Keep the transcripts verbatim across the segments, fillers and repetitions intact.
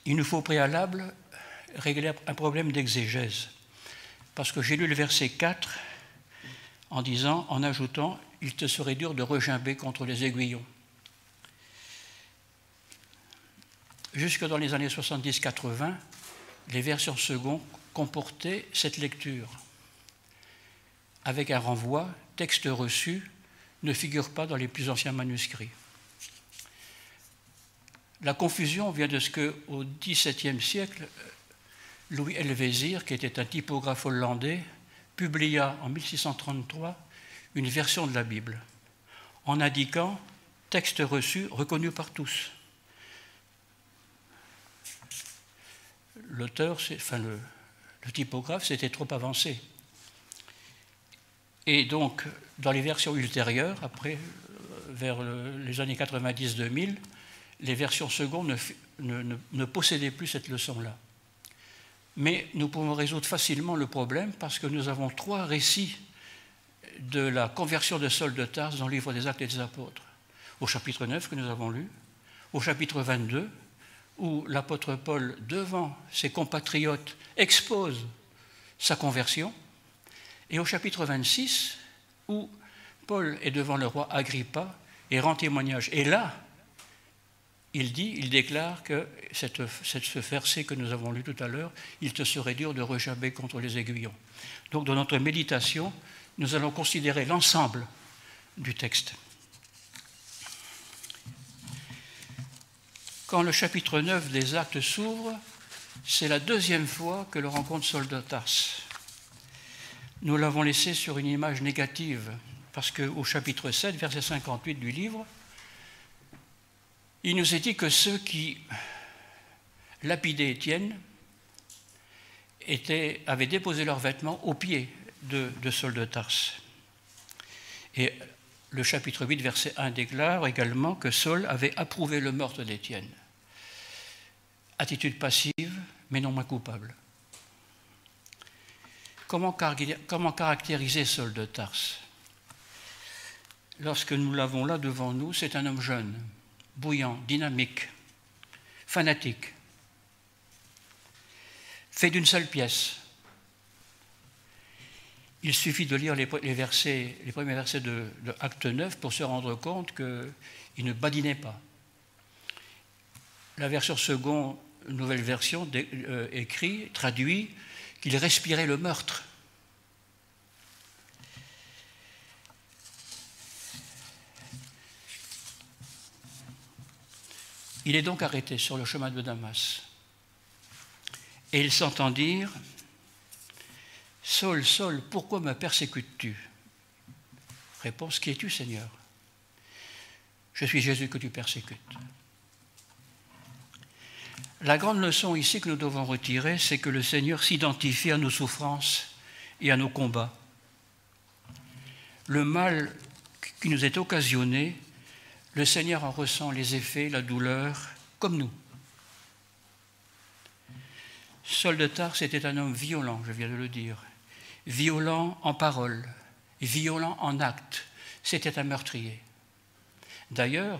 Il nous faut au préalable régler un problème d'exégèse, parce que j'ai lu le verset quatre en disant, en ajoutant « Il te serait dur de regimber contre les aiguillons ». Jusque dans les années soixante-dix quatre-vingts, les versions secondes comportaient cette lecture, avec un renvoi « texte reçu » ne figure pas dans les plus anciens manuscrits. La confusion vient de ce qu'au dix-septième siècle, Louis Helvézir, qui était un typographe hollandais, publia en mille six cent trente-trois une version de la Bible, en indiquant « texte reçu reconnu par tous ». L'auteur, enfin le, le typographe, s'était trop avancé. Et donc, dans les versions ultérieures, après, vers le, les années quatre-vingt-dix deux mille, les versions secondes ne, ne, ne, ne possédaient plus cette leçon-là. Mais nous pouvons résoudre facilement le problème parce que nous avons trois récits de la conversion de Saul de Tarse dans le livre des Actes et des Apôtres. Au chapitre neuf que nous avons lu, au chapitre vingt-deux, où l'apôtre Paul, devant ses compatriotes, expose sa conversion, et au chapitre vingt-six, où Paul est devant le roi Agrippa et rend témoignage. Et là, il dit, il déclare que cette, cette, ce verset que nous avons lu tout à l'heure, il te serait dur de regimber contre les aiguillons. Donc, dans notre méditation, nous allons considérer l'ensemble du texte. Quand le chapitre neuf des Actes s'ouvre, c'est la deuxième fois que l'on rencontre Saul de Tarse. Nous l'avons laissé sur une image négative, parce qu'au chapitre sept, verset cinquante-huit du livre, il nous est dit que ceux qui lapidaient Étienne étaient, avaient déposé leurs vêtements aux pieds de, de Saul de Tarse. Et le chapitre huit, verset un déclare également que Saul avait approuvé le meurtre d'Étienne. Attitude passive, mais non moins coupable. Comment, comment caractériser Saul de Tarse? Lorsque nous l'avons là devant nous, c'est un homme jeune, bouillant, dynamique, fanatique, fait d'une seule pièce. Il suffit de lire les, les, versets, les premiers versets de, de Acte neuf pour se rendre compte qu'il ne badinait pas. La version seconde, nouvelle version, de, euh, écrit, traduit, qu'il respirait le meurtre. Il est donc arrêté sur le chemin de Damas. Et il s'entend dire « Saul, Saul, pourquoi me persécutes-tu » Réponse « Qui es-tu, Seigneur » ? « Je suis Jésus que tu persécutes. » La grande leçon ici que nous devons retirer, c'est que le Seigneur s'identifie à nos souffrances et à nos combats. Le mal qui nous est occasionné, le Seigneur en ressent les effets, la douleur, comme nous. Saul de Tarse était un homme violent, je viens de le dire, violent en parole, violent en acte. C'était un meurtrier. D'ailleurs,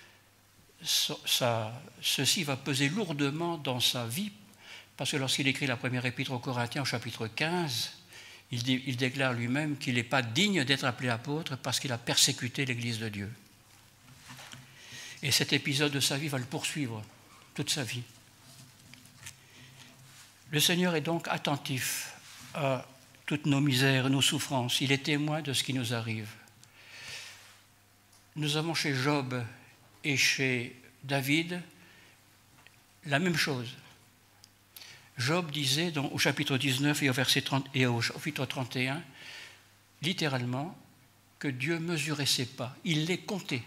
ça, ceci va peser lourdement dans sa vie, parce que lorsqu'il écrit la première épître aux Corinthiens, au chapitre quinze, il, dit, il déclare lui-même qu'il n'est pas digne d'être appelé apôtre parce qu'il a persécuté l'Église de Dieu. Et cet épisode de sa vie va le poursuivre toute sa vie. Le Seigneur est donc attentif à toutes nos misères et nos souffrances. Il est témoin de ce qui nous arrive. Nous avons chez Job et chez David la même chose. Job disait donc, au chapitre dix-neuf et au, verset trente, et au chapitre trente et un, littéralement, que Dieu mesurait ses pas. Il les comptait.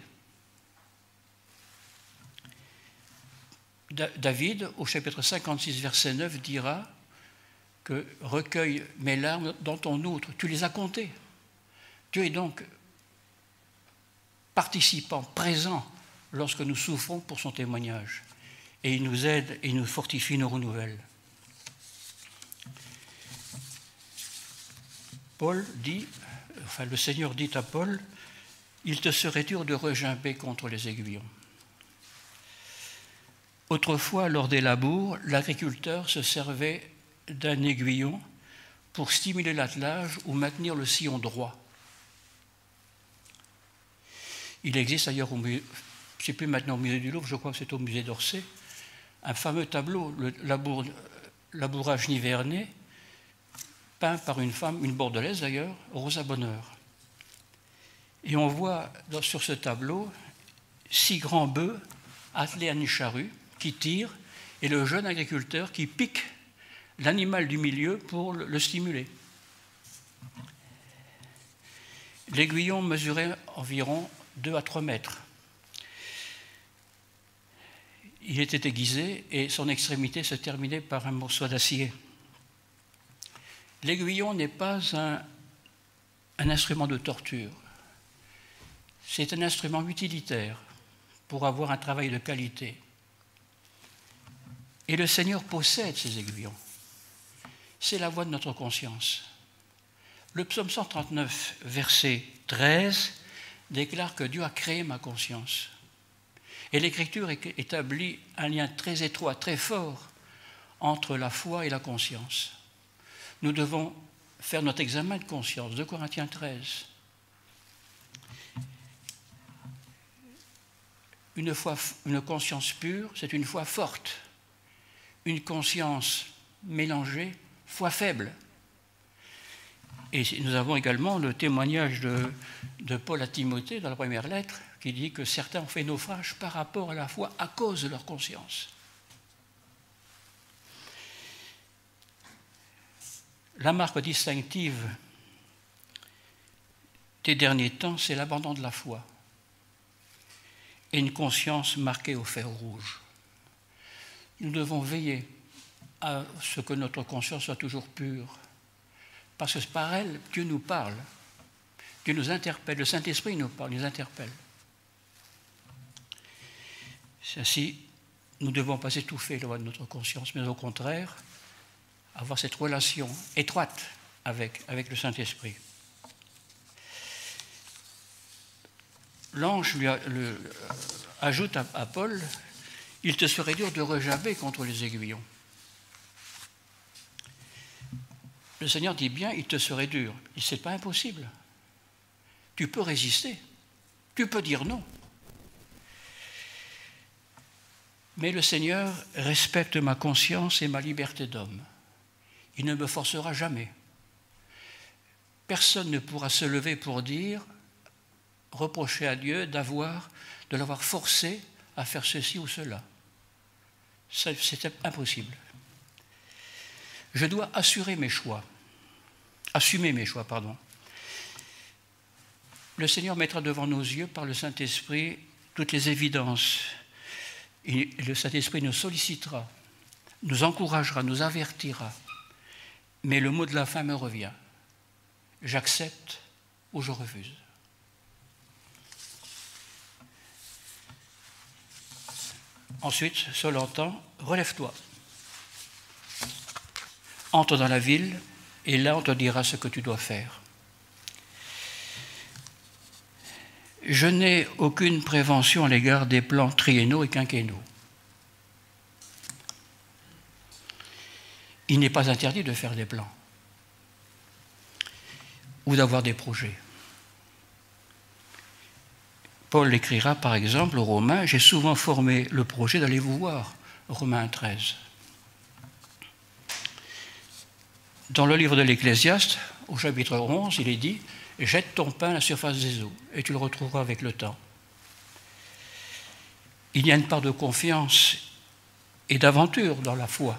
David, au chapitre cinquante-six, verset neuf, dira que « recueille mes larmes dans ton outre ». Tu les as comptées. Dieu est donc participant, présent, lorsque nous souffrons pour son témoignage. Et il nous aide et il nous fortifie, nous renouvelle. Paul dit, enfin le Seigneur dit à Paul, « Il te serait dur de regimber contre les aiguillons ». Autrefois, lors des labours, l'agriculteur se servait d'un aiguillon pour stimuler l'attelage ou maintenir le sillon droit. Il existe d'ailleurs, je ne sais plus maintenant au musée du Louvre, je crois que c'est au musée d'Orsay, un fameux tableau, le labour, labourage nivernais, peint par une femme, une bordelaise d'ailleurs, Rosa Bonheur. Et on voit sur ce tableau six grands bœufs attelés à une charrue qui tirent et le jeune agriculteur qui pique l'animal du milieu pour le stimuler. L'aiguillon mesurait environ deux à trois mètres. Il était aiguisé et son extrémité se terminait par un morceau d'acier. L'aiguillon n'est pas un, un instrument de torture. C'est un instrument utilitaire pour avoir un travail de qualité. Et le Seigneur possède ces aiguillons. C'est la voix de notre conscience. Le psaume cent trente-neuf, verset treize, déclare que Dieu a créé ma conscience. Et l'Écriture établit un lien très étroit, très fort entre la foi et la conscience. Nous devons faire notre examen de conscience, deux Corinthiens treize. Une, foi, une conscience pure, c'est une foi forte. Une conscience mélangée, foi faible. Et nous avons également le témoignage de, de Paul à Timothée dans la première lettre qui dit que certains ont fait naufrage par rapport à la foi à cause de leur conscience. La marque distinctive des derniers temps, c'est l'abandon de la foi et une conscience marquée au fer rouge. Nous devons veiller à ce que notre conscience soit toujours pure, parce que par elle, Dieu nous parle, Dieu nous interpelle, le Saint-Esprit nous parle, nous interpelle. Ainsi, nous ne devons pas étouffer la voix de notre conscience, mais au contraire, avoir cette relation étroite avec, avec le Saint-Esprit. L'ange lui a, le, ajoute à, à Paul, « Il te serait dur de rejaber contre les aiguillons. » Le Seigneur dit bien, il te serait dur. Ce n'est pas impossible. Tu peux résister. Tu peux dire non. Mais le Seigneur respecte ma conscience et ma liberté d'homme. Il ne me forcera jamais. Personne ne pourra se lever pour dire, reprocher à Dieu d'avoir, de l'avoir forcé à faire ceci ou cela. C'est impossible. Je dois assurer mes choix, assumer mes choix, pardon. Le Seigneur mettra devant nos yeux, par le Saint-Esprit, toutes les évidences. Et le Saint-Esprit nous sollicitera, nous encouragera, nous avertira. Mais le mot de la fin me revient. J'accepte ou je refuse. Ensuite, seul entend, relève-toi. Entre dans la ville, et là on te dira ce que tu dois faire. Je n'ai aucune prévention à l'égard des plans triennaux et quinquennaux. Il n'est pas interdit de faire des plans ou d'avoir des projets. Paul écrira par exemple aux Romains, « J'ai souvent formé le projet d'aller vous voir », Romains treize. Dans le livre de l'Ecclésiaste, au chapitre onze, il est dit « Jette ton pain à la surface des eaux, et tu le retrouveras avec le temps. » Il y a une part de confiance et d'aventure dans la foi.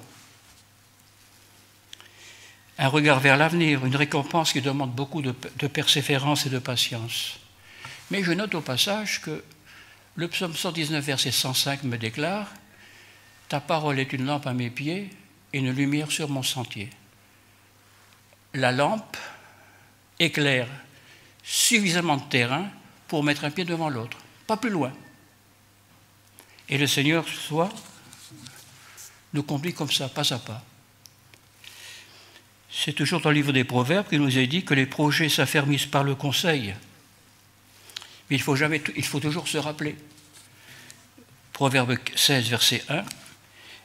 Un regard vers l'avenir, une récompense qui demande beaucoup de, de persévérance et de patience. Mais je note au passage que le psaume cent dix-neuf, verset cent cinq me déclare « Ta parole est une lampe à mes pieds et une lumière sur mon sentier. » La lampe éclaire suffisamment de terrain pour mettre un pied devant l'autre, pas plus loin. Et le Seigneur, soit, nous conduit comme ça, pas à pas. C'est toujours dans le livre des Proverbes qu'il nous est dit que les projets s'affermissent par le conseil. Mais il faut, jamais, il faut toujours se rappeler. Proverbe seize, verset un,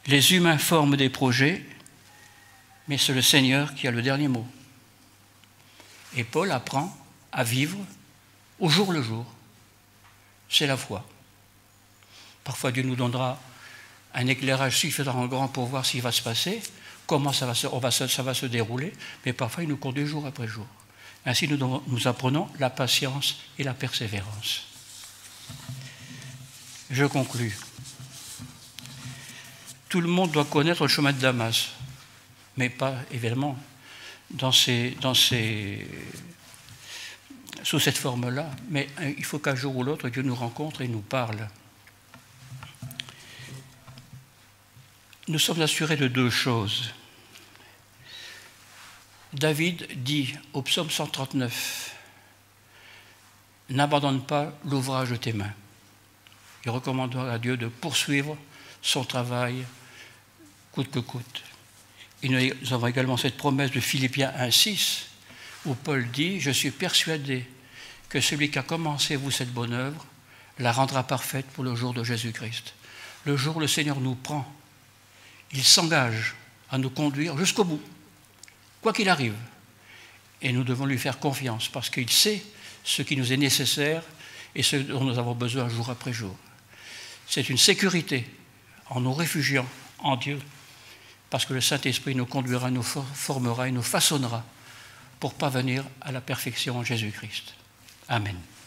Les humains forment des projets, mais c'est le Seigneur qui a le dernier mot. Et Paul apprend à vivre au jour le jour. C'est la foi. Parfois Dieu nous donnera un éclairage suffisamment grand pour voir ce qui va se passer, comment ça va se, on va se, ça va se dérouler, mais parfois il nous conduit jour après jour. Ainsi nous, nous apprenons la patience et la persévérance. Je conclus. Tout le monde doit connaître le chemin de Damas, mais pas évidemment dans ces, dans ces, sous cette forme-là, mais il faut qu'un jour ou l'autre Dieu nous rencontre et nous parle. Nous sommes assurés de deux choses. David dit au psaume cent trente-neuf, « N'abandonne pas l'ouvrage de tes mains ». Il recommandera à Dieu de poursuivre son travail coûte que coûte. Et nous avons également cette promesse de Philippiens un six, où Paul dit « Je suis persuadé que celui qui a commencé vous cette bonne œuvre la rendra parfaite pour le jour de Jésus-Christ. » Le jour où le Seigneur nous prend, il s'engage à nous conduire jusqu'au bout, quoi qu'il arrive. Et nous devons lui faire confiance parce qu'il sait ce qui nous est nécessaire et ce dont nous avons besoin jour après jour. C'est une sécurité en nous réfugiant en Dieu parce que le Saint-Esprit nous conduira, nous formera et nous façonnera pour parvenir à la perfection en Jésus-Christ. Amen.